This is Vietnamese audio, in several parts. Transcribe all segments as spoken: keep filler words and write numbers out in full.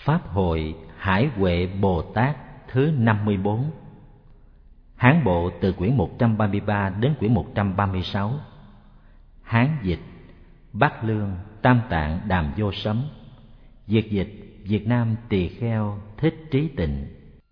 Pháp hội Hải Huệ Bồ Tát thứ năm mươi bốn. Hán bộ từ quyển một trăm ba mươi ba đến quyển một trăm ba mươi sáu. Hán dịch Bát Lương Tam Tạng Đàm Vô Sấm. Việt dịch Việt Nam Tỳ Kheo Thích Trí Tịnh.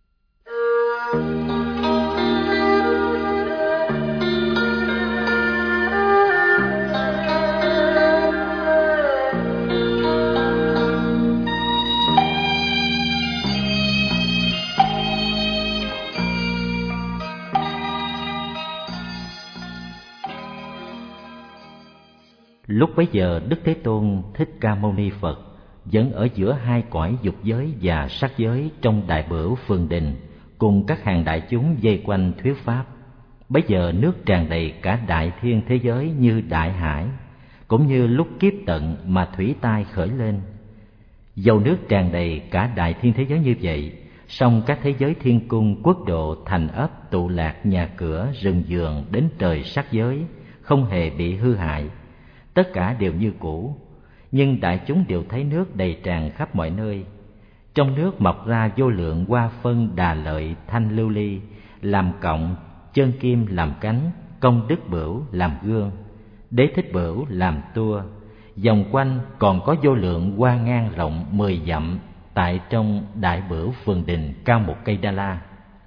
Lúc bấy giờ Đức Thế Tôn Thích Ca Mâu Ni Phật vẫn ở giữa hai cõi dục giới và sắc giới trong Đại Bửu Phường Đình, cùng các hàng đại chúng vây quanh thuyết pháp. Bấy giờ nước tràn đầy cả đại thiên thế giới như đại hải, cũng như lúc kiếp tận mà thủy tai khởi lên. Dầu nước tràn đầy cả đại thiên thế giới như vậy, song các thế giới thiên cung, quốc độ, thành ấp, tụ lạc, nhà cửa, rừng vườn đến trời sắc giới không hề bị hư hại, tất cả đều như cũ. Nhưng đại chúng đều thấy nước đầy tràn khắp mọi nơi. Trong nước mọc ra vô lượng hoa phân đà lợi thanh lưu ly, làm cọng, chân kim làm cánh, công đức bửu làm gương, đế thích bửu làm tua. Vòng quanh còn có vô lượng hoa ngang rộng mười dặm tại trong Đại Bửu Phường Đình cao một cây đa la.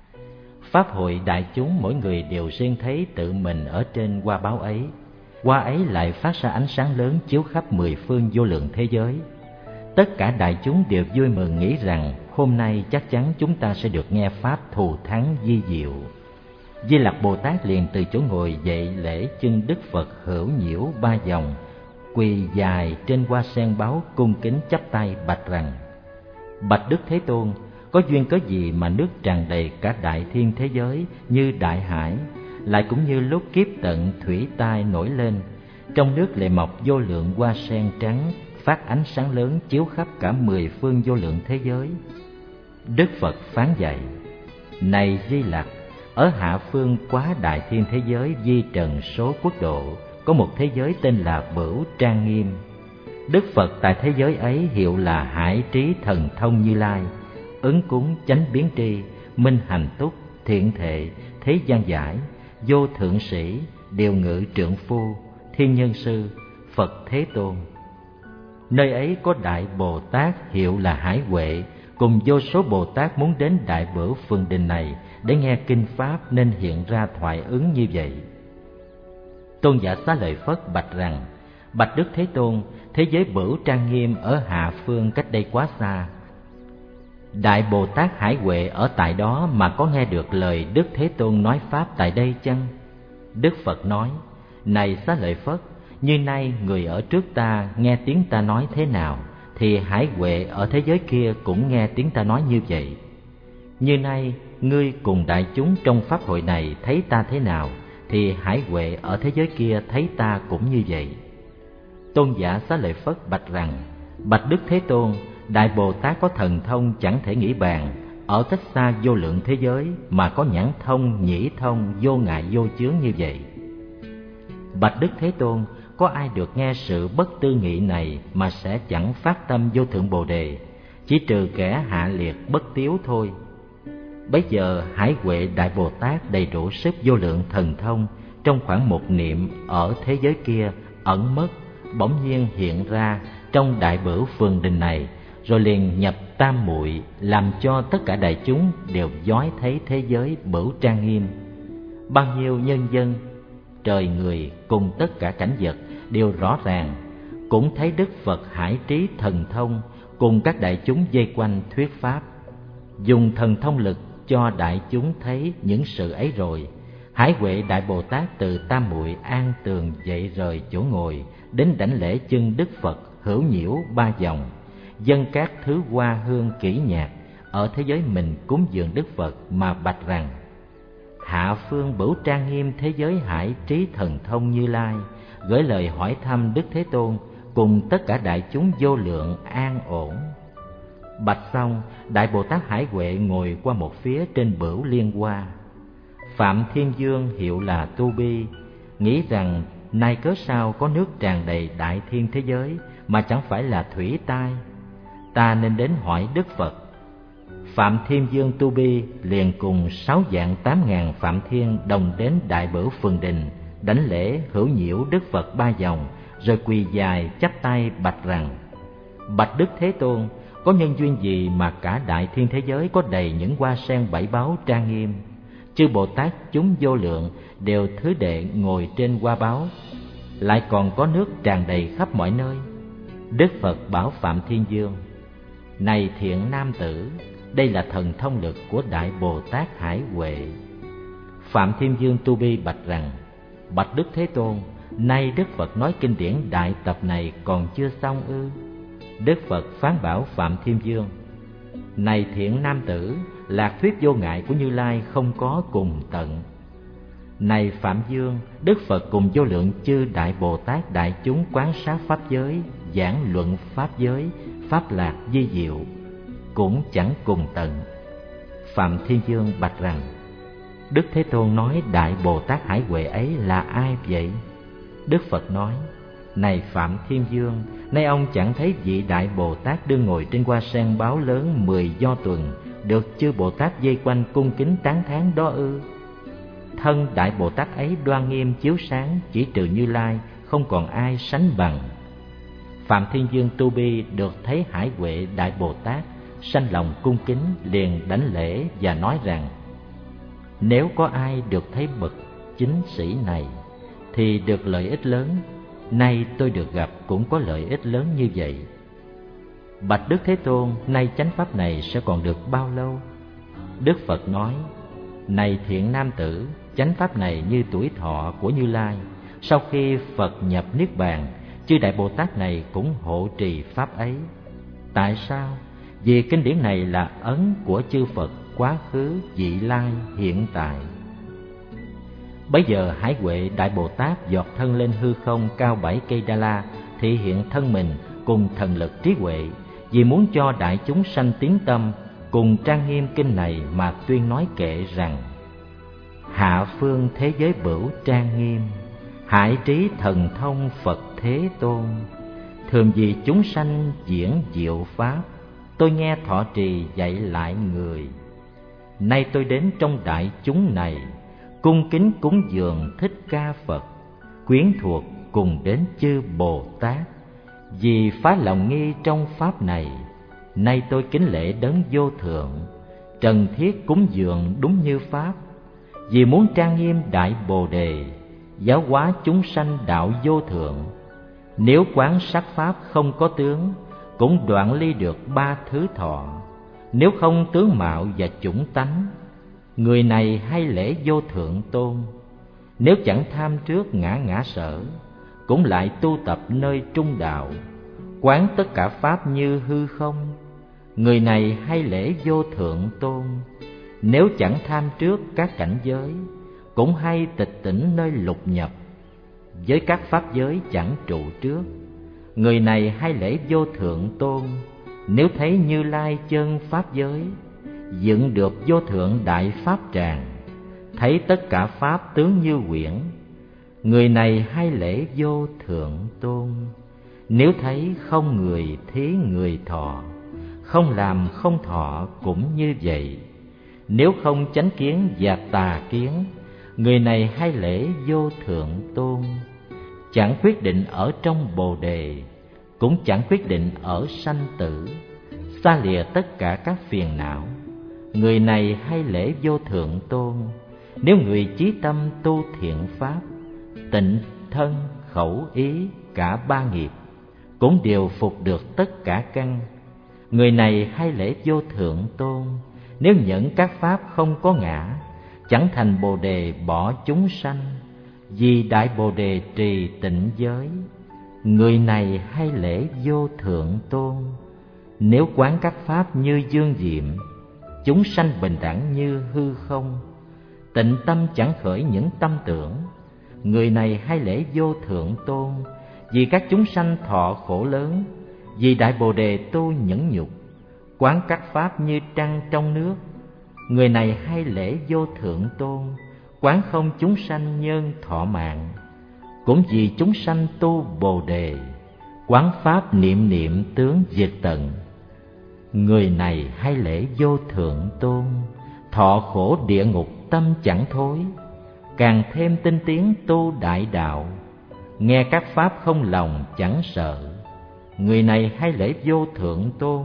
Pháp hội đại chúng mỗi người đều riêng thấy tự mình ở trên hoa báo ấy. Hoa ấy lại phát ra ánh sáng lớn chiếu khắp mười phương vô lượng thế giới. Tất cả đại chúng đều vui mừng nghĩ rằng hôm nay chắc chắn chúng ta sẽ được nghe pháp thù thắng vi diệu. Di Lặc Bồ Tát liền từ chỗ ngồi dậy lễ chân Đức Phật hữu nhiễu ba vòng, quỳ dài trên hoa sen báo cung kính chắp tay bạch rằng: Bạch Đức Thế Tôn, có duyên cớ gì mà nước tràn đầy cả đại thiên thế giới như đại hải, lại cũng như lúc kiếp tận thủy tai nổi lên, trong nước lại mọc vô lượng hoa sen trắng phát ánh sáng lớn chiếu khắp cả mười phương vô lượng thế giới? Đức Phật phán dạy: Này Di Lặc, ở hạ phương quá đại thiên thế giới vi trần số quốc độ, có một thế giới tên là Bửu Trang Nghiêm. Đức Phật tại thế giới ấy hiệu là Hải Trí Thần Thông Như Lai, ứng cúng chánh biến tri, minh hành túc, thiện thệ, thế gian giải, vô thượng sĩ, điều ngự trượng phu, thiên nhân sư, Phật Thế Tôn. Nơi ấy có Đại Bồ Tát hiệu là Hải Huệ, cùng vô số Bồ Tát muốn đến Đại Bửu Phường Đình này để nghe kinh pháp nên hiện ra thoại ứng như vậy. Tôn giả Xá Lợi Phất bạch rằng: Bạch Đức Thế Tôn, thế giới Bửu Trang Nghiêm ở hạ phương cách đây quá xa. Đại Bồ Tát Hải Huệ ở tại đó mà có nghe được lời Đức Thế Tôn nói pháp tại đây chăng? Đức Phật nói: Này Xá Lợi Phất, như nay người ở trước ta nghe tiếng ta nói thế nào, thì Hải Huệ ở thế giới kia cũng nghe tiếng ta nói như vậy. Như nay ngươi cùng đại chúng trong pháp hội này thấy ta thế nào, thì Hải Huệ ở thế giới kia thấy ta cũng như vậy. Tôn giả Xá Lợi Phất bạch rằng: Bạch Đức Thế Tôn, Đại Bồ Tát có thần thông chẳng thể nghĩ bàn, ở cách xa vô lượng thế giới mà có nhãn thông, nhĩ thông, vô ngại vô chướng như vậy. Bạch Đức Thế Tôn, có ai được nghe sự bất tư nghị này mà sẽ chẳng phát tâm vô thượng Bồ Đề, chỉ trừ kẻ hạ liệt bất tiếu thôi. Bấy giờ Hải Huệ Đại Bồ Tát đầy đủ sức vô lượng thần thông, trong khoảng một niệm ở thế giới kia ẩn mất, bỗng nhiên hiện ra trong Đại Bửu Phường Đình này, rồi liền nhập tam muội, làm cho tất cả đại chúng đều dõi thấy thế giới Bửu Trang Nghiêm. Bao nhiêu nhân dân, trời người cùng tất cả cảnh vật đều rõ ràng, cũng thấy Đức Phật Hải Trí Thần Thông cùng các đại chúng vây quanh thuyết pháp. Dùng thần thông lực cho đại chúng thấy những sự ấy rồi, Hải Huệ Đại Bồ Tát từ tam muội an tường dậy rời chỗ ngồi, đến đảnh lễ chân Đức Phật hữu nhiễu ba vòng, dâng các thứ hoa hương kỹ nhạc ở thế giới mình cúng dường Đức Phật mà bạch rằng: Hạ phương Bửu Trang Nghiêm thế giới Hải Trí Thần Thông Như Lai gửi lời hỏi thăm Đức Thế Tôn cùng tất cả đại chúng vô lượng an ổn. Bạch xong, Đại Bồ Tát Hải Huệ ngồi qua một phía trên Bửu Liên Hoa. Phạm Thiên Dương hiệu là Tu Bi nghĩ rằng: nay cớ sao có nước tràn đầy đại thiên thế giới mà chẳng phải là thủy tai? ta nên đến hỏi Đức Phật. Phạm Thiên Dương Tu Bi liền cùng sáu vạn tám ngàn Phạm Thiên đồng đến Đại Bửu Phường Đình, đảnh lễ hữu nhiễu Đức Phật ba vòng, rồi quỳ dài chắp tay bạch rằng: Bạch Đức Thế Tôn, có nhân duyên gì mà cả đại thiên thế giới có đầy những hoa sen bảy báu trang nghiêm? Chư Bồ Tát chúng vô lượng đều thứ đệ ngồi trên hoa báu, lại còn có nước tràn đầy khắp mọi nơi. Đức Phật bảo Phạm Thiên Dương: Này thiện nam tử, đây là thần thông lực của Đại Bồ Tát Hải Huệ. Phạm Thiên Dương Tu Bi bạch rằng: Bạch Đức Thế Tôn, nay Đức Phật nói kinh điển đại tập này còn chưa xong ư? Đức Phật phán bảo Phạm Thiên Dương: Này thiện nam tử, lạc thuyết vô ngại của Như Lai không có cùng tận. Này Phạm Dương, Đức Phật cùng vô lượng chư Đại Bồ Tát đại chúng quán sát pháp giới, giảng luận pháp giới, pháp lạc vi diệu, cũng chẳng cùng tận. Phạm Thiên Dương bạch rằng: Đức Thế Tôn nói Đại Bồ Tát Hải Huệ ấy là ai vậy? Đức Phật nói: Này Phạm Thiên Dương, nay ông chẳng thấy vị Đại Bồ Tát đương ngồi trên hoa sen báo lớn mười do tuần, được chư Bồ Tát vây quanh cung kính tán thán đó ư? Thân Đại Bồ Tát ấy đoan nghiêm chiếu sáng, chỉ trừ Như Lai không còn ai sánh bằng. Phạm Thiên Dương Tu Bi được thấy Hải Huệ Đại Bồ Tát, sanh lòng cung kính, liền đảnh lễ và nói rằng: Nếu có ai được thấy bậc chính sĩ này thì được lợi ích lớn, nay tôi được gặp cũng có lợi ích lớn như vậy. Bạch Đức Thế Tôn, nay chánh pháp này sẽ còn được bao lâu? Đức Phật nói: Này thiện nam tử, chánh pháp này như tuổi thọ của Như Lai. Sau khi Phật nhập niết bàn, chư Đại Bồ Tát này cũng hộ trì pháp ấy. Tại sao? Vì kinh điển này là ấn của chư Phật quá khứ, vị lai, hiện tại. Bấy giờ Hải Huệ Đại Bồ Tát giọt thân lên hư không cao bảy cây Đa La, thị hiện thân mình cùng thần lực trí huệ, vì muốn cho đại chúng sanh tín tâm, cùng trang nghiêm kinh này mà tuyên nói kệ rằng: Hạ phương thế giới bửu trang nghiêm, hải trí thần thông Phật Thế Tôn. Thường vì chúng sanh diễn diệu pháp, tôi nghe thọ trì dạy lại người. Nay tôi đến trong đại chúng này, cung kính cúng dường Thích Ca Phật, quyến thuộc cùng đến chư Bồ Tát. Vì phá lòng nghi trong pháp này, nay tôi kính lễ đấng vô thượng, trần thiết cúng dường đúng như pháp. Vì muốn trang nghiêm đại Bồ Đề, giáo hóa chúng sanh đạo vô thượng. Nếu quán sát pháp không có tướng, cũng đoạn ly được ba thứ thọ. Nếu không tướng mạo và chủng tánh, người này hay lễ vô thượng tôn. Nếu chẳng tham trước ngã ngã sở, cũng lại tu tập nơi trung đạo, quán tất cả pháp như hư không, người này hay lễ vô thượng tôn. Nếu chẳng tham trước các cảnh giới, cũng hay tịch tỉnh nơi lục nhập, với các pháp giới chẳng trụ trước, người này hay lễ vô thượng tôn. Nếu thấy Như Lai chân pháp giới, dựng được vô thượng đại pháp tràng, thấy tất cả pháp tướng như quyển, người này hay lễ vô thượng tôn. Nếu thấy không người thí người thọ, không làm không thọ cũng như vậy. Nếu không chánh kiến và tà kiến, người này hay lễ vô thượng tôn. Chẳng quyết định ở trong Bồ Đề, cũng chẳng quyết định ở sanh tử, xa lìa tất cả các phiền não, người này hay lễ vô thượng tôn. Nếu người chí tâm tu thiện pháp, tịnh thân khẩu ý cả ba nghiệp, cũng đều phục được tất cả căn, người này hay lễ vô thượng tôn. Nếu nhận các pháp không có ngã, chẳng thành Bồ Đề bỏ chúng sanh, vì đại Bồ Đề trì tịnh giới, người này hay lễ vô thượng tôn. Nếu quán các pháp như dương diệm, chúng sanh bình đẳng như hư không, tịnh tâm chẳng khởi những tâm tưởng, người này hay lễ vô thượng tôn. Vì các chúng sanh thọ khổ lớn, vì đại Bồ Đề tu nhẫn nhục, quán các pháp như trăng trong nước, người này hay lễ vô thượng tôn. Quán không chúng sanh nhân thọ mạng, cũng vì chúng sanh tu Bồ Đề, quán pháp niệm niệm tướng diệt tận, Người này hay lễ vô thượng tôn, thọ khổ địa ngục tâm chẳng thối, càng thêm tinh tiến tu đại đạo, nghe các pháp không lòng chẳng sợ. Người này hay lễ vô thượng tôn,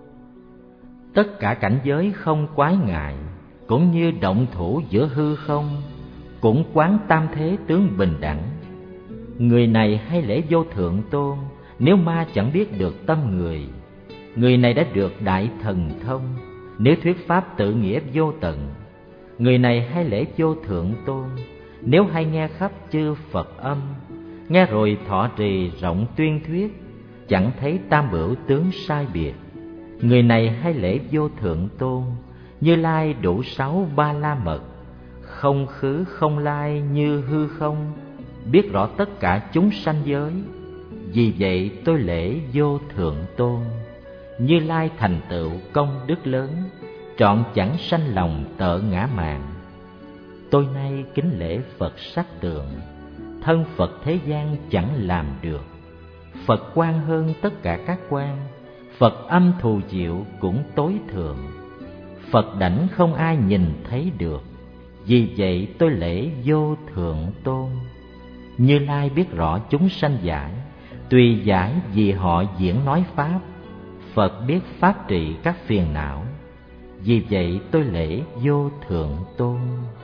tất cả cảnh giới không quái ngại, cũng như động thủ giữa hư không, cũng quán tam thế tướng bình đẳng. Người này hay lễ vô thượng tôn, nếu ma chẳng biết được tâm người. Người này đã được đại thần thông, nếu thuyết pháp tự nghĩa vô tận. Người này hay lễ vô thượng tôn, nếu hay nghe khắp chư Phật âm, nghe rồi thọ trì rộng tuyên thuyết, chẳng thấy tam bửu tướng sai biệt. Người này hay lễ vô thượng tôn, Như Lai đủ sáu ba la mật, không khứ không lai như hư không, biết rõ tất cả chúng sanh giới. Vì vậy tôi lễ vô thượng tôn. Như Lai thành tựu công đức lớn, trọn chẳng sanh lòng tợ ngã mạn. Tôi nay kính lễ Phật sắc tượng, thân Phật thế gian chẳng làm được. Phật quan hơn tất cả các quan, Phật âm thù diệu cũng tối thượng. Phật đảnh không ai nhìn thấy được, vì vậy tôi lễ vô thượng tôn. Như Lai biết rõ chúng sanh giải, tùy giải vì họ diễn nói pháp. Phật biết pháp trị các phiền não, vì vậy tôi lễ vô thượng tôn.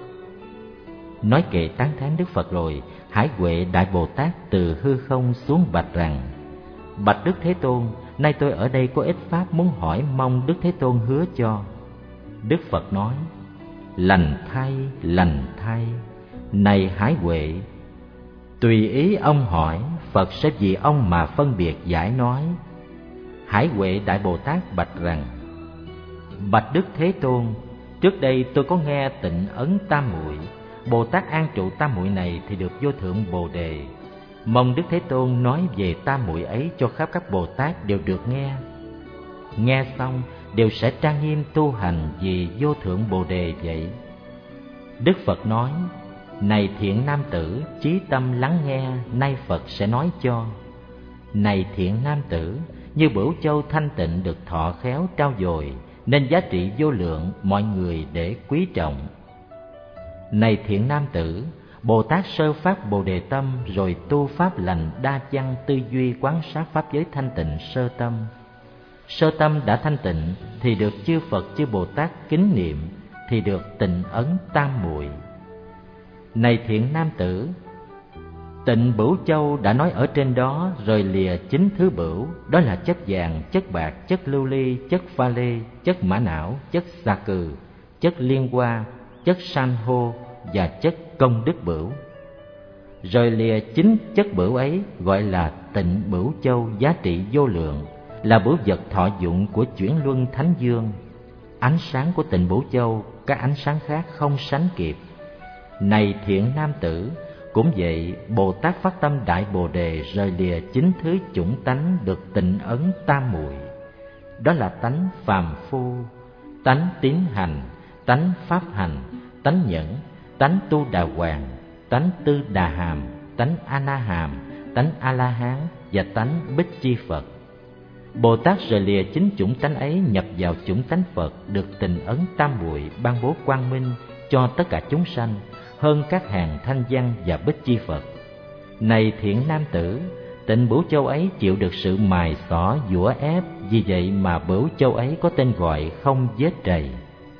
Nói kệ tán thán Đức Phật rồi, Hải Huệ Đại Bồ Tát từ hư không xuống bạch rằng: Bạch Đức Thế Tôn, nay tôi ở đây có ít pháp muốn hỏi, mong Đức Thế Tôn hứa cho. Đức Phật nói: Lành thay, lành thay. Này Hải Huệ, tùy ý ông hỏi, Phật sẽ vì ông mà phân biệt giải nói. Hải Huệ Đại Bồ Tát bạch rằng: Bạch Đức Thế Tôn, trước đây tôi có nghe Tịnh Ấn Tam Muội, Bồ Tát an trụ Tam Muội này thì được vô thượng Bồ Đề. Mong Đức Thế Tôn nói về Tam Muội ấy cho khắp các Bồ Tát đều được nghe. Nghe xong đều sẽ trang nghiêm tu hành vì vô thượng Bồ Đề vậy. Đức Phật nói: Này thiện nam tử, chí tâm lắng nghe, nay Phật sẽ nói cho. Này thiện nam tử, như Bửu Châu thanh tịnh được thọ khéo trao dồi, nên giá trị vô lượng, mọi người để quý trọng. Này thiện nam tử, Bồ Tát sơ phát Bồ Đề tâm, rồi tu pháp lành đa văn tư duy quán sát pháp giới thanh tịnh sơ tâm. Sơ tâm đã thanh tịnh thì được chư Phật chư Bồ Tát kính niệm, thì được Tịnh Ấn Tam Muội. Này thiện nam tử, Tịnh Bửu Châu đã nói ở trên đó, rời lìa chính thứ bửu, đó là chất vàng, chất bạc, chất lưu ly, chất pha lê, chất mã não, chất xà cừ, chất liên hoa, chất san hô và chất công đức bửu. Rời lìa chính chất bửu ấy gọi là Tịnh Bửu Châu giá trị vô lượng, là bửu vật thọ dụng của chuyển luân thánh dương. Ánh sáng của Tịnh Bửu Châu các ánh sáng khác không sánh kịp. Này thiện nam tử, cũng vậy, Bồ Tát phát tâm Đại Bồ Đề rời lìa chính thứ chủng tánh được Tịnh Ấn Tam Muội. Đó là tánh phàm phu, tánh tín hành, tánh pháp hành, tánh nhẫn, tánh tu đà hoàng, tánh tư đà hàm, tánh a na hàm, tánh a la hán và tánh bích chi Phật. Bồ Tát rời lìa chính chủng tánh ấy, nhập vào chủng tánh Phật, được Tịnh Ấn Tam Muội ban bố quang minh cho tất cả chúng sanh, hơn các hàng thanh văn và bích chi Phật. Này thiện nam tử, Tịnh Bửu Châu ấy chịu được sự mài xỏ giũa ép, vì vậy mà Bửu Châu ấy có tên gọi không vết trầy.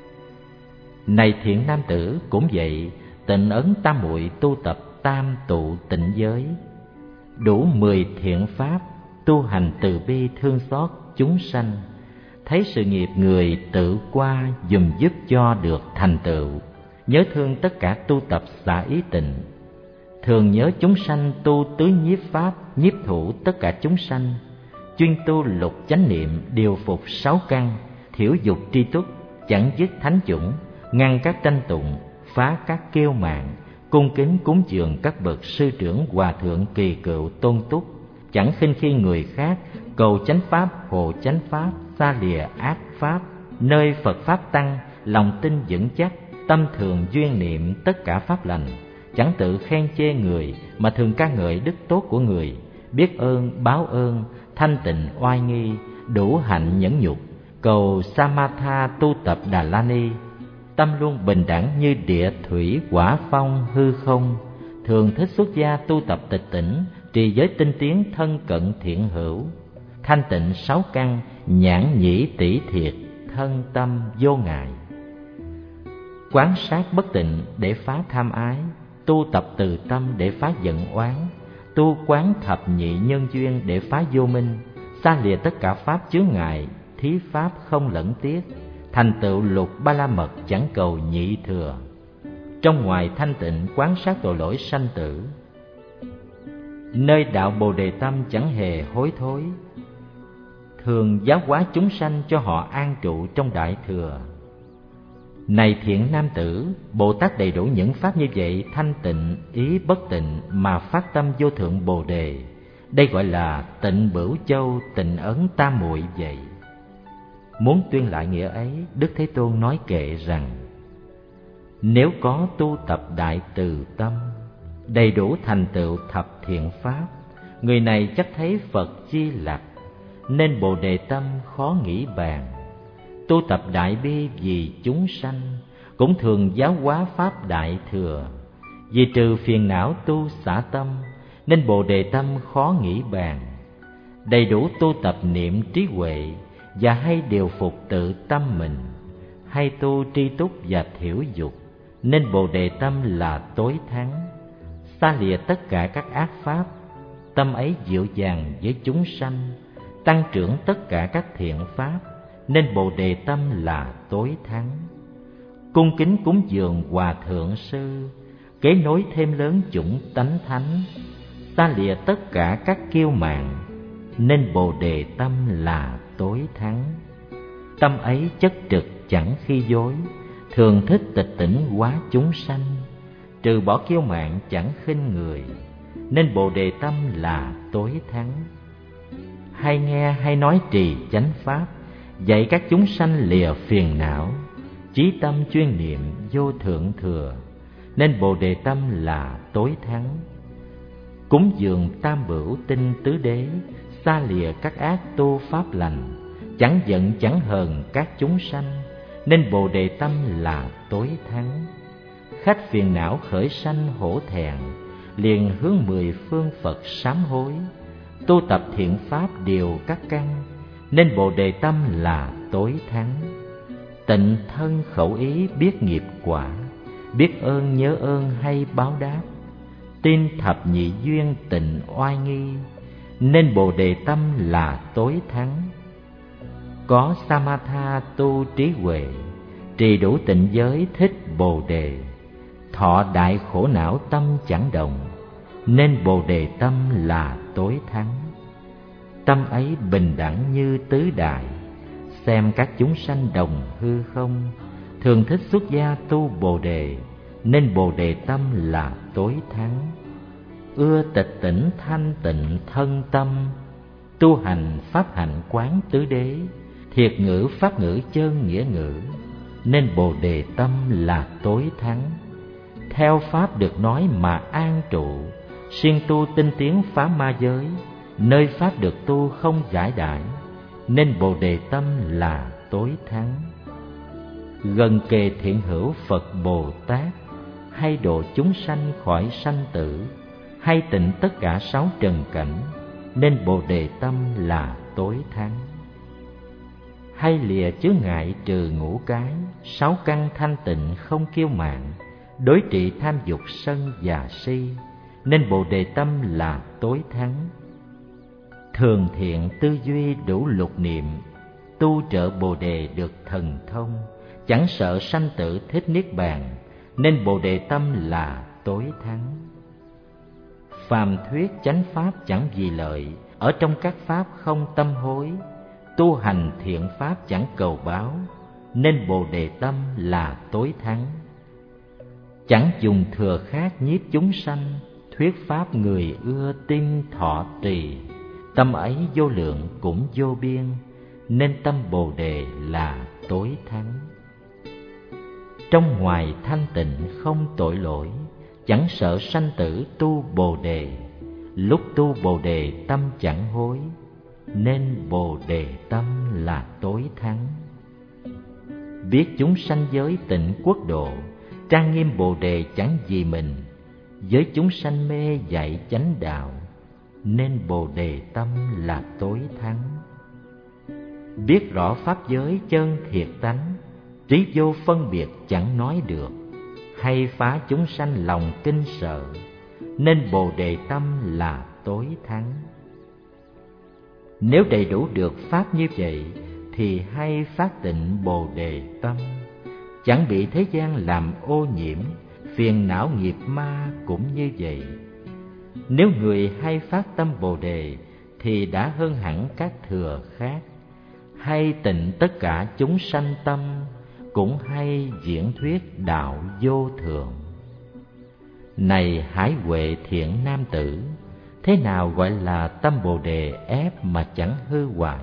Này thiện nam tử, cũng vậy, Tịnh Ấn Tam Muội tu tập tam tụ tịnh giới, đủ mười thiện pháp, tu hành từ bi thương xót chúng sanh, thấy sự nghiệp người tự qua, dùm giúp cho được thành tựu, nhớ thương tất cả tu tập xả ý tịnh, thường nhớ chúng sanh tu tứ nhiếp pháp, nhiếp thủ tất cả chúng sanh, chuyên tu lục chánh niệm, điều phục sáu căn, thiểu dục tri túc, chẳng dứt thánh chủng, ngăn các tranh tụng, phá các kiêu mạn, cung kính cúng dường các bậc sư trưởng hòa thượng kỳ cựu tôn túc, chẳng khinh khi người khác, cầu chánh pháp hộ chánh pháp, xa lìa ác pháp, nơi Phật pháp tăng, lòng tin vững chắc, tâm thường duyên niệm tất cả pháp lành, chẳng tự khen chê người mà thường ca ngợi đức tốt của người, biết ơn báo ơn, thanh tịnh oai nghi, đủ hạnh nhẫn nhục, cầu Samatha tu tập Đà La Ni, tâm luôn bình đẳng như địa thủy hỏa phong hư không. Thường thích xuất gia tu tập tịch tỉnh, trì giới tinh tiến thân cận thiện hữu, thanh tịnh sáu căn, nhãn nhĩ tỷ thiệt, thân tâm vô ngại. Quán sát bất tịnh để phá tham ái, tu tập từ tâm để phá giận oán, tu quán thập nhị nhân duyên để phá vô minh, xa lìa tất cả pháp chướng ngại, thí pháp không lẫn tiếc, thành tựu lục ba la mật chẳng cầu nhị thừa. Trong ngoài thanh tịnh quán sát tội lỗi sanh tử, nơi đạo Bồ Đề tâm chẳng hề hối thối, thường giáo hóa chúng sanh cho họ an trụ trong đại thừa. Này thiện nam tử, Bồ Tát đầy đủ những pháp như vậy, thanh tịnh, ý bất tịnh mà phát tâm vô thượng Bồ Đề. Đây gọi là tịnh Bửu Châu, tịnh ấn tam muội vậy. Muốn tuyên lại nghĩa ấy, Đức Thế Tôn nói kệ rằng: nếu có tu tập đại từ tâm, đầy đủ thành tựu thập thiện pháp, người này chắc thấy Phật chi lặc, nên Bồ Đề tâm khó nghĩ bàn. Tu tập đại bi vì chúng sanh, cũng thường giáo hóa pháp đại thừa. Vì trừ phiền não tu xả tâm, nên Bồ Đề tâm khó nghĩ bàn. Đầy đủ tu tập niệm trí huệ, và hay điều phục tự tâm mình, hay tu tri túc và thiểu dục, nên Bồ Đề tâm là tối thắng. Xa lìa tất cả các ác pháp, tâm ấy dịu dàng với chúng sanh, tăng trưởng tất cả các thiện pháp, nên Bồ Đề tâm là tối thắng. Cung kính cúng dường Hòa Thượng Sư, kế nối thêm lớn chủng tánh thánh, xa lìa tất cả các kiêu mạn, nên Bồ Đề tâm là tối thắng. Tâm ấy chất trực chẳng khi dối, thường thích tịch tỉnh hóa chúng sanh, trừ bỏ kiêu mạn chẳng khinh người, nên Bồ Đề tâm là tối thắng. Hay nghe hay nói trì chánh pháp, dạy các chúng sanh lìa phiền não, chí tâm chuyên niệm vô thượng thừa, nên Bồ Đề tâm là tối thắng. Cúng dường tam bửu tinh tứ đế, xa lìa các ác tu pháp lành, chẳng giận chẳng hờn các chúng sanh, nên Bồ Đề tâm là tối thắng. Khách phiền não khởi sanh hổ thẹn, liền hướng mười phương Phật sám hối, tu tập thiện pháp điều các căn, nên Bồ Đề tâm là tối thắng. Tịnh thân khẩu ý biết nghiệp quả, biết ơn nhớ ơn hay báo đáp, tin thập nhị duyên tịnh oai nghi, nên Bồ Đề tâm là tối thắng. Có Samatha tu trí huệ, trì đủ tịnh giới thích Bồ Đề, thọ đại khổ não tâm chẳng động, nên Bồ Đề tâm là tối thắng. Tâm ấy bình đẳng như tứ đại, xem các chúng sanh đồng hư không, thường thích xuất gia tu Bồ Đề, nên Bồ Đề tâm là tối thắng. Ưa tịch tỉnh thanh tịnh thân tâm, tu hành pháp hạnh quán tứ đế, thiệt ngữ pháp ngữ chân nghĩa ngữ, nên Bồ Đề tâm là tối thắng. Theo pháp được nói mà an trụ, siêng tu tinh tiến phá ma giới, nơi pháp được tu không giải đãi, nên Bồ Đề tâm là tối thắng. Gần kề thiện hữu Phật Bồ Tát, hay độ chúng sanh khỏi sanh tử, hay tịnh tất cả sáu trần cảnh, nên Bồ Đề tâm là tối thắng. Hay lìa chướng ngại trừ ngũ cái, sáu căn thanh tịnh không kiêu mạn, đối trị tham dục sân và si, nên Bồ Đề tâm là tối thắng. Thường thiện tư duy đủ lục niệm, tu trợ Bồ Đề được thần thông, chẳng sợ sanh tử thích niết bàn, nên Bồ Đề tâm là tối thắng. Phàm thuyết chánh pháp chẳng vì lợi, ở trong các pháp không tâm hối, tu hành thiện pháp chẳng cầu báo, nên Bồ Đề tâm là tối thắng. Chẳng dùng thừa khác nhiếp chúng sanh, thuyết pháp người ưa tin thọ trì, tâm ấy vô lượng cũng vô biên, nên tâm Bồ Đề là tối thắng. Trong ngoài thanh tịnh không tội lỗi, chẳng sợ sanh tử tu Bồ Đề, lúc tu Bồ Đề tâm chẳng hối, nên bồ đề tâm là tối thắng. Biết chúng sanh giới tịnh quốc độ, trang nghiêm bồ đề chẳng vì mình, với chúng sanh mê dạy chánh đạo, nên bồ đề tâm là tối thắng. Biết rõ pháp giới chân thiệt tánh, trí vô phân biệt chẳng nói được, hay phá chúng sanh lòng kinh sợ, nên bồ đề tâm là tối thắng. Nếu đầy đủ được pháp như vậy, thì hay phát tịnh bồ đề tâm, chẳng bị thế gian làm ô nhiễm, phiền não nghiệp ma cũng như vậy. Nếu người hay phát tâm bồ đề, thì đã hơn hẳn các thừa khác, hay tịnh tất cả chúng sanh tâm, cũng hay diễn thuyết đạo vô thượng. Này hải huệ thiện nam tử, thế nào gọi là tâm bồ đề ép mà chẳng hư hoại?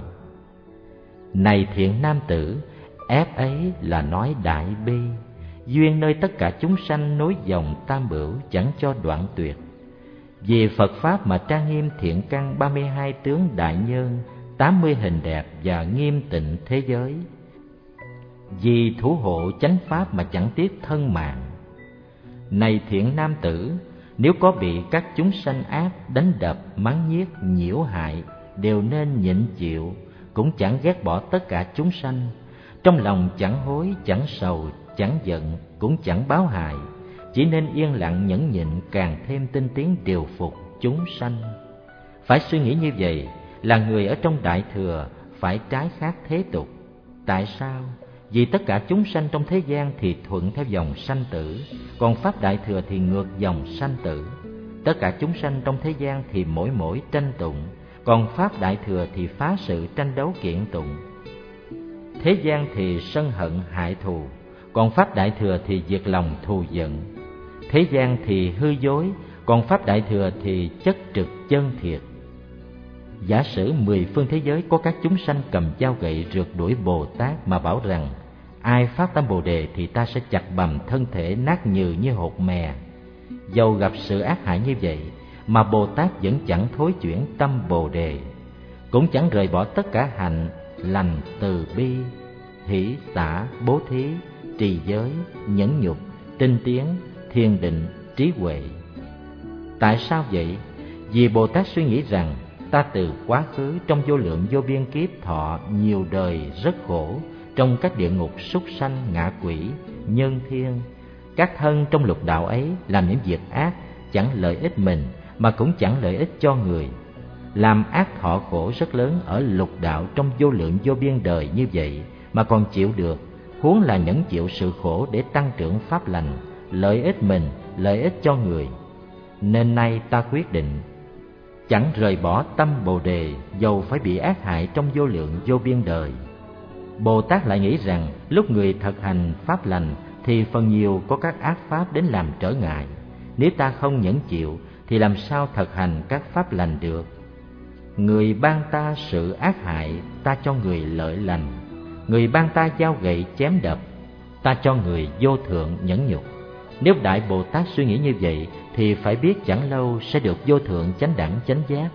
Này thiện nam tử, ép ấy là nói đại bi, duyên nơi tất cả chúng sanh nối dòng tam bửu chẳng cho đoạn tuyệt. Vì Phật Pháp mà trang nghiêm thiện căn ba mươi hai tướng đại nhân, tám mươi hình đẹp và nghiêm tịnh thế giới. Vì thủ hộ chánh Pháp mà chẳng tiếc thân mạng. Này thiện nam tử, nếu có bị các chúng sanh ác đánh đập, mắng nhiếc, nhiễu hại, đều nên nhịn chịu, cũng chẳng ghét bỏ tất cả chúng sanh. Trong lòng chẳng hối, chẳng sầu, chẳng giận, cũng chẳng báo hại, chỉ nên yên lặng nhẫn nhịn, càng thêm tinh tiến điều phục chúng sanh. Phải suy nghĩ như vậy, là người ở trong Đại Thừa phải trái khác thế tục. Tại sao? Vì tất cả chúng sanh trong thế gian thì thuận theo dòng sanh tử, còn Pháp Đại Thừa thì ngược dòng sanh tử. Tất cả chúng sanh trong thế gian thì mỗi mỗi tranh tụng, còn Pháp Đại Thừa thì phá sự tranh đấu kiện tụng. Thế gian thì sân hận hại thù, còn Pháp Đại Thừa thì diệt lòng thù giận. Thế gian thì hư dối, còn Pháp Đại Thừa thì chất trực chân thiệt. Giả sử mười phương thế giới có các chúng sanh cầm dao gậy rượt đuổi Bồ Tát mà bảo rằng ai phát tâm Bồ Đề thì ta sẽ chặt bầm thân thể nát nhừ như hột mè. Dầu gặp sự ác hại như vậy mà Bồ Tát vẫn chẳng thối chuyển tâm Bồ Đề, cũng chẳng rời bỏ tất cả hạnh lành từ bi, hỷ xả, bố thí, trì giới, nhẫn nhục, tinh tiến, thiền định, trí huệ. Tại sao vậy? Vì Bồ Tát suy nghĩ rằng ta từ quá khứ trong vô lượng vô biên kiếp thọ nhiều đời rất khổ trong các địa ngục súc sanh, ngạ quỷ, nhân thiên. Các thân trong lục đạo ấy làm những việc ác, chẳng lợi ích mình mà cũng chẳng lợi ích cho người. Làm ác thọ khổ rất lớn ở lục đạo trong vô lượng vô biên đời như vậy mà còn chịu được, huống là nhẫn chịu sự khổ để tăng trưởng pháp lành, lợi ích mình, lợi ích cho người. Nên nay ta quyết định chẳng rời bỏ tâm Bồ Đề, dầu phải bị ác hại trong vô lượng vô biên đời. Bồ Tát lại nghĩ rằng lúc người thực hành pháp lành thì phần nhiều có các ác pháp đến làm trở ngại. Nếu ta không nhẫn chịu thì làm sao thực hành các pháp lành được? Người ban ta sự ác hại, ta cho người lợi lành. Người ban ta dao gậy chém đập, ta cho người vô thượng nhẫn nhục. Nếu Đại Bồ Tát suy nghĩ như vậy thì phải biết chẳng lâu sẽ được vô thượng chánh đẳng chánh giác.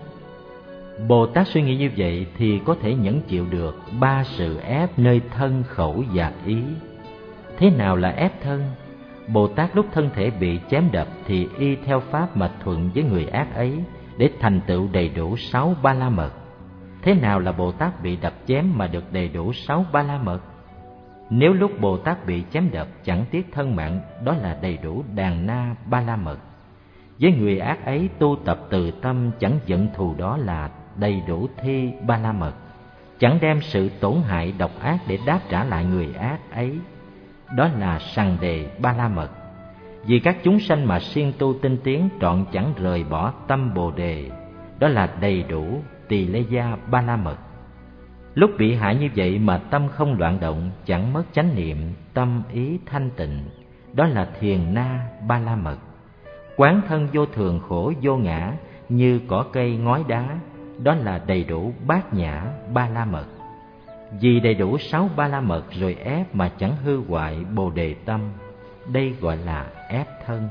Bồ Tát suy nghĩ như vậy thì có thể nhẫn chịu được ba sự ép nơi thân, khẩu và ý. Thế nào là ép thân? Bồ Tát lúc thân thể bị chém đập thì y theo pháp mà thuận với người ác ấy để thành tựu đầy đủ sáu ba la mật. Thế nào là Bồ Tát bị đập chém mà được đầy đủ sáu ba la mật? Nếu lúc Bồ Tát bị chém đập chẳng tiếc thân mạng, đó là đầy đủ đàn na ba la mật. Với người ác ấy tu tập từ tâm chẳng giận thù, đó là đầy đủ thi ba la mật. Chẳng đem sự tổn hại độc ác để đáp trả lại người ác ấy, đó là sằng đề ba la mật. Vì các chúng sanh mà siêng tu tinh tiến trọn chẳng rời bỏ tâm Bồ Đề, đó là đầy đủ tỳ lê gia ba la mật. Lúc bị hại như vậy mà tâm không loạn động, chẳng mất chánh niệm, tâm ý thanh tịnh, đó là thiền na ba la mật. Quán thân vô thường khổ vô ngã như cỏ cây ngói đá, đó là đầy đủ bát nhã ba la mật. Vì đầy đủ sáu ba la mật rồi ép mà chẳng hư hoại Bồ Đề tâm, đây gọi là ép thân.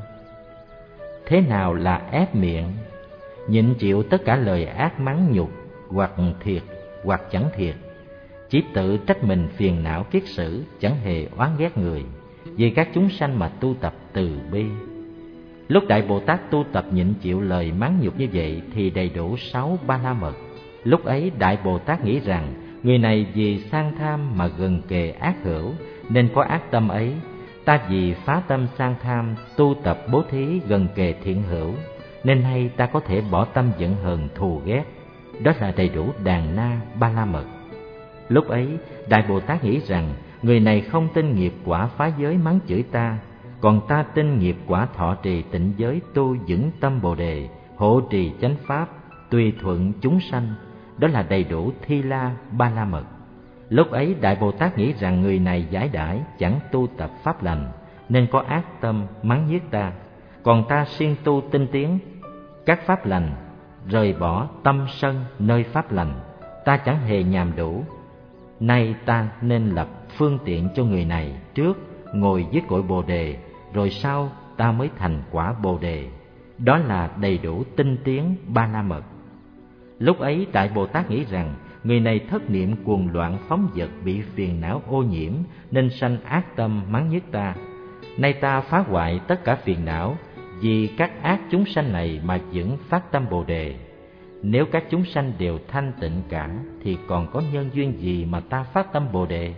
Thế nào là ép miệng? Nhịn chịu tất cả lời ác mắng nhục hoặc thiệt hoặc chẳng thiệt, chỉ tự trách mình phiền não kiết sử, chẳng hề oán ghét người, vì các chúng sanh mà tu tập từ bi. Lúc Đại Bồ Tát tu tập nhịn chịu lời mắng nhục như vậy thì đầy đủ sáu ba la mật. Lúc ấy Đại Bồ Tát nghĩ rằng người này vì sang tham mà gần kề ác hữu nên có ác tâm ấy. Ta vì phá tâm sang tham tu tập bố thí gần kề thiện hữu nên hay ta có thể bỏ tâm giận hờn thù ghét. Đó là đầy đủ đàn na ba la mật. Lúc ấy Đại Bồ Tát nghĩ rằng người này không tin nghiệp quả phá giới mắng chửi ta, còn ta tin nghiệp quả thọ trì tịnh giới tu vững tâm Bồ đề, hộ trì chánh pháp, tùy thuận chúng sanh. Đó là đầy đủ thi la ba la mật. Lúc ấy Đại Bồ Tát nghĩ rằng người này giải đãi chẳng tu tập pháp lành nên có ác tâm mắng nhiếc ta, còn ta siêng tu tinh tiến các pháp lành, rời bỏ tâm sân nơi pháp lành, ta chẳng hề nhàm đủ. Nay ta nên lập phương tiện cho người này, trước ngồi dưới cội Bồ đề, rồi sau ta mới thành quả Bồ đề. Đó là đầy đủ tinh tiến ba la mật. Lúc ấy Đại Bồ Tát nghĩ rằng người này thất niệm cuồng loạn phóng dật, bị phiền não ô nhiễm nên sanh ác tâm mắng nhiếc ta. Nay ta phá hoại tất cả phiền não, vì các ác chúng sanh này mà vẫn phát tâm Bồ đề. Nếu các chúng sanh đều thanh tịnh cả thì còn có nhân duyên gì mà ta phát tâm Bồ đề?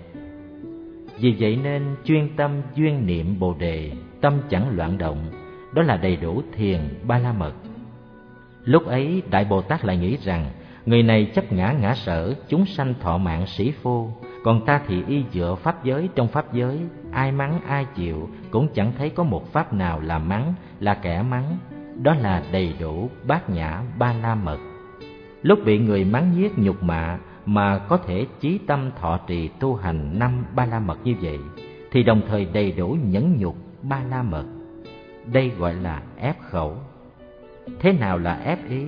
Vì vậy nên chuyên tâm duyên niệm Bồ đề, tâm chẳng loạn động. Đó là đầy đủ thiền ba la mật. Lúc ấy Đại Bồ Tát lại nghĩ rằng người này chấp ngã ngã sở, chúng sanh thọ mạng sĩ phu, còn ta thì y dựa pháp giới trong pháp giới, ai mắng ai chịu cũng chẳng thấy có một pháp nào là mắng, là kẻ mắng. Đó là đầy đủ bát nhã ba la mật. Lúc bị người mắng nhiếc nhục mạ mà có thể chí tâm thọ trì tu hành năm ba la mật như vậy thì đồng thời đầy đủ nhẫn nhục ba la mật. Đây gọi là ép khẩu. Thế nào là ép ý?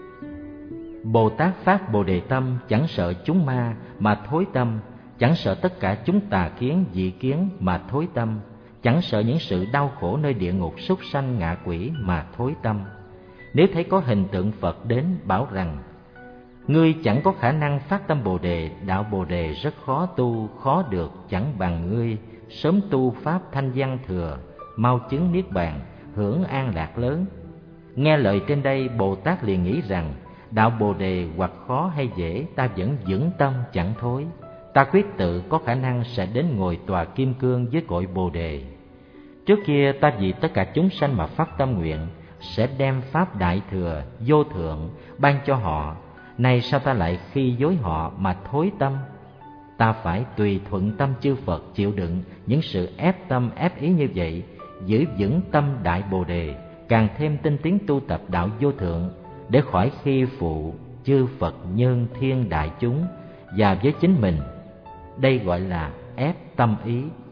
Bồ Tát phát Bồ đề tâm chẳng sợ chúng ma mà thối tâm, chẳng sợ tất cả chúng tà kiến dị kiến mà thối tâm, chẳng sợ những sự đau khổ nơi địa ngục súc sanh ngạ quỷ mà thối tâm. Nếu thấy có hình tượng Phật đến bảo rằng ngươi chẳng có khả năng phát tâm Bồ đề, đạo Bồ đề rất khó tu, khó được, chẳng bằng ngươi, sớm tu pháp thanh văn thừa, mau chứng niết bàn, hưởng an lạc lớn. Nghe lời trên đây, Bồ Tát liền nghĩ rằng đạo Bồ đề hoặc khó hay dễ, ta vẫn vững tâm chẳng thối. Ta quyết tự có khả năng sẽ đến ngồi tòa kim cương với cội Bồ đề. Trước kia ta vì tất cả chúng sanh mà phát tâm nguyện, sẽ đem pháp đại thừa, vô thượng ban cho họ. Nay sao ta lại khi dối họ mà thối tâm? Ta phải tùy thuận tâm chư Phật, chịu đựng những sự ép tâm ép ý như vậy, giữ vững tâm đại Bồ đề, càng thêm tinh tiến tu tập đạo vô thượng, để khỏi khi phụ chư Phật nhân thiên đại chúng và với chính mình. Đây gọi là ép tâm ý.